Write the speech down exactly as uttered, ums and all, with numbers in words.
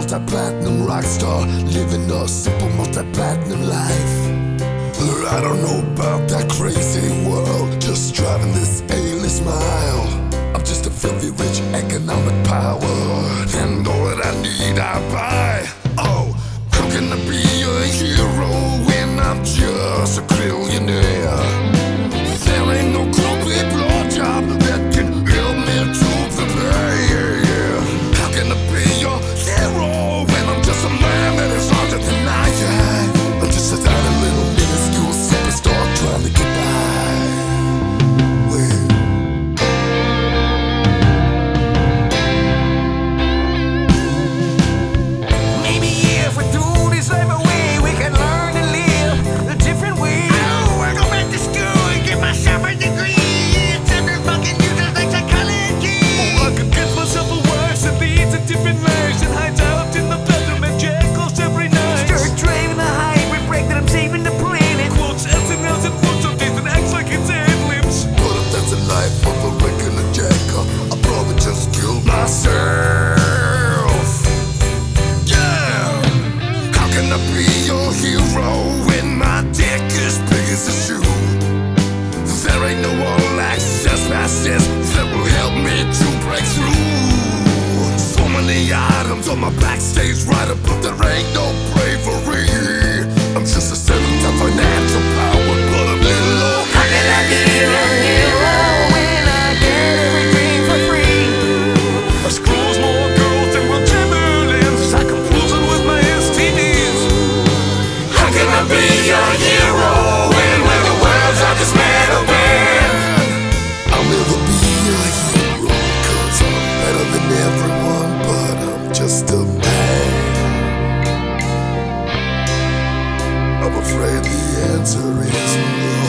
multi-platinum rock star, living a simple multi-platinum life. I don't know about that crazy world, just driving this A-list mile. I'm just a filthy rich economic power, and all that I need I buy. Oh, how can I be a hero when I'm just a billionaire? There ain't no complete blowjob that can help me to prepare. How can I be your hero when I'm just a man that is hard to deny? I'm just a tiny little minuscule superstar trying to get by. Well, maybe if we do this life away, we can learn to live a different way. Oh, we're going back to school and get myself a degree. It's every fucking you just like psychology. Oh, I could get myself a wife that leads a different life and hides out in the bedroom and jackals every night. Start driving the hybrid break that I'm saving the planet. Quotes L's and L's and quotes updates and acts like it's ad-libs. but if that's a life of a regular jacker, I'll probably just kill myself. Yeah! How can I be your hero when my dick is big as a shoe? There ain't no all-access passes that will help me to break through. So many items on my backstage right up, but there ain't no bravery. I'm just a seventh of financial power, but I'm little old. How can I be a hero when I get everything for free? I scrolls more girls than Will Chamberlain's. I can cruise it with my S T Ds. How can I be your hero when, when the world's on this metal band? I'll never be a hero, cause I'm better than everyone, but I'm just a man. I'm afraid the answer is no.